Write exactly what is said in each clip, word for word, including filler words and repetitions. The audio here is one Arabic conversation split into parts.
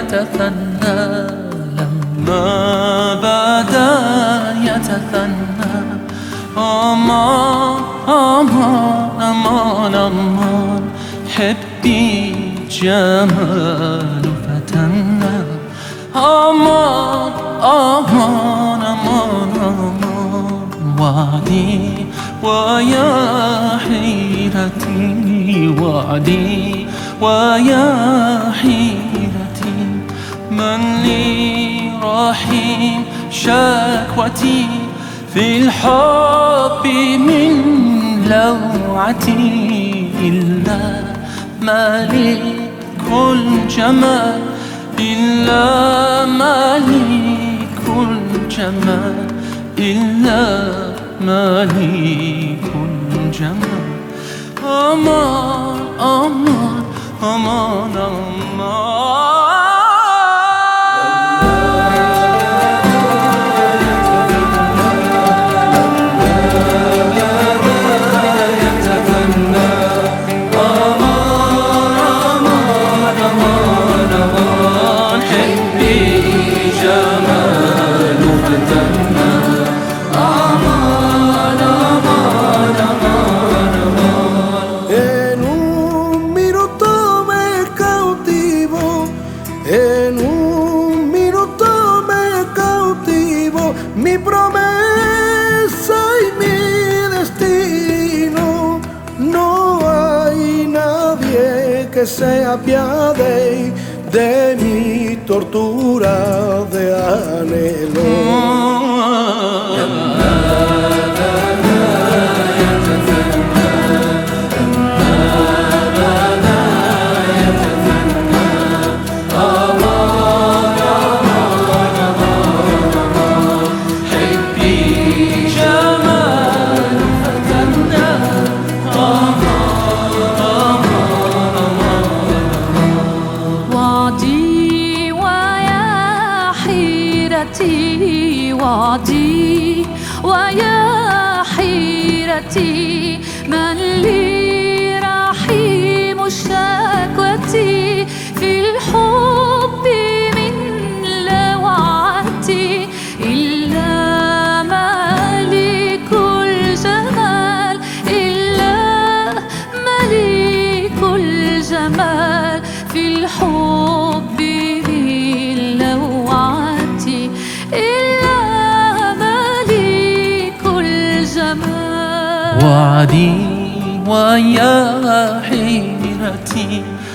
يتثنى لما بدا يتثنى. أمان أمان أمان أمان حبي جمال فتنا. أمان أمان أمان أمان وعدي ويا حيرتي وعدي ويا حيرتي. من لي رحيم شكوتي في الحب من لوعتي. إلا ملك الجمال إلا ملك الجمال إلا ملك الجمال. أمان أمان أمان أمان mi promesa y mi destino. No hay nadie que se apiade de mi tortura de anhelo. وعدي ويا حيرتي. من لي رحيم شكوتي في الحب من لوعتي. إلا ملك الجمال إلا ملك الجمال في الحب من لوعتي. وعدي ويا حيرتي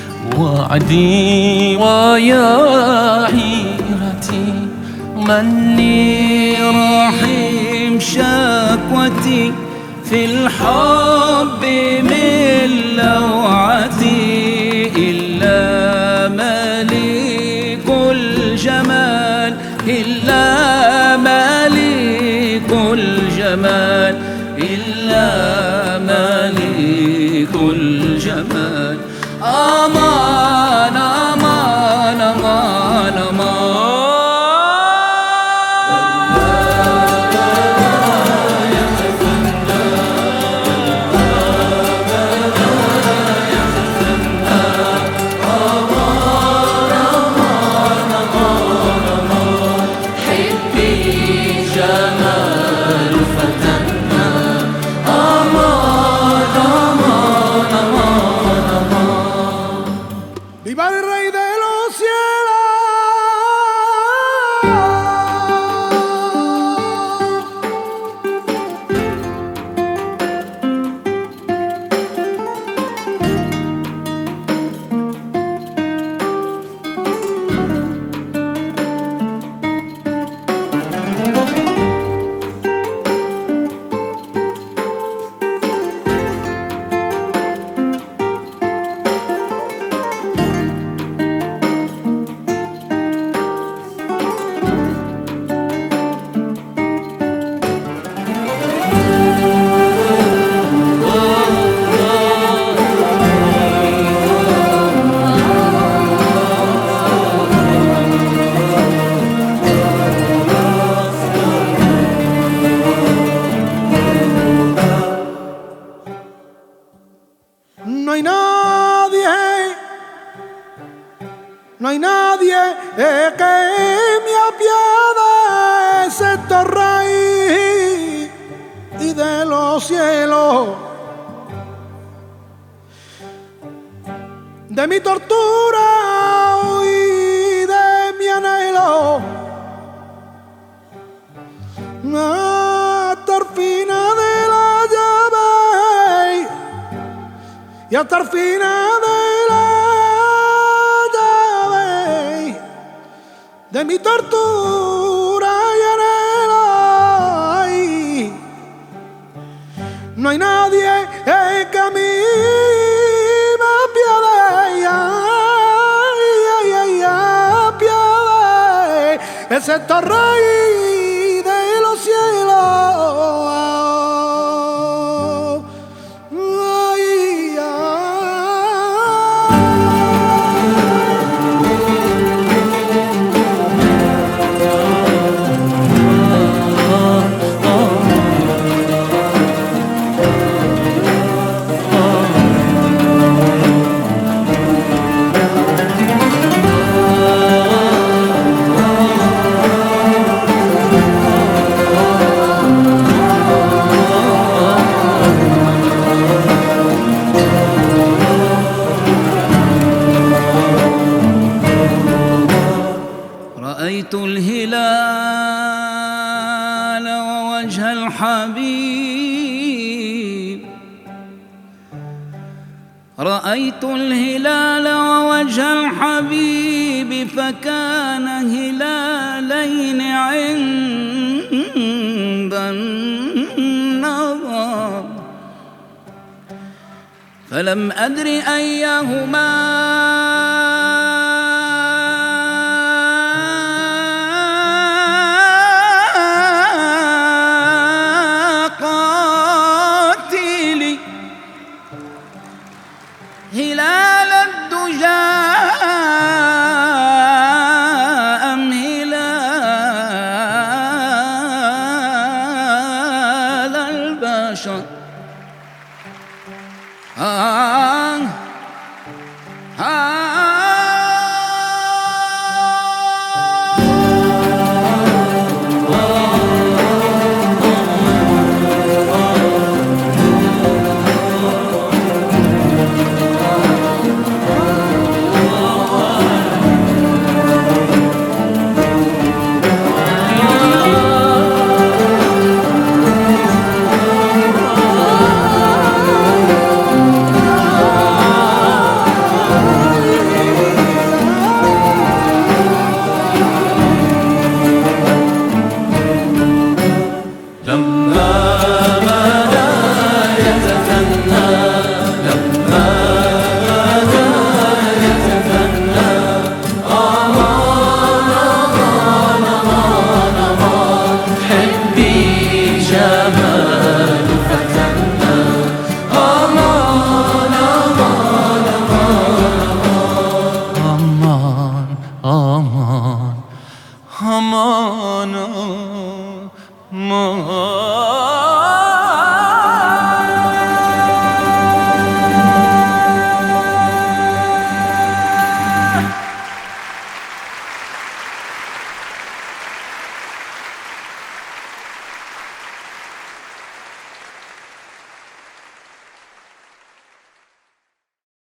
وعدي ويا حيرتي. من لي رحيم شكوتي في الحب من لوعتي. إلا ملك الجمال إلا ملك الجمال إلا ملك الجمال. أمان أمان أمان أمان ¡Viva el rey! No hay nadie eh, que me apiade excepto el Rey y de los cielos. De mi tortura y de mi anhelo, hasta el final de la llave y hasta el final de la llave de mi tortura y anhelo. Ay, no hay nadie que a mí me apiade, ay, ay, ay, apiade, excepto el Rey de los cielos. Ay, رأيت الهلال ووجه الحبيب، رأيت الهلال ووجه الحبيب، فكان هلالين عند النظر، فلم أدر أيهما هلال الدجى أم هلال البشر. آه آه aman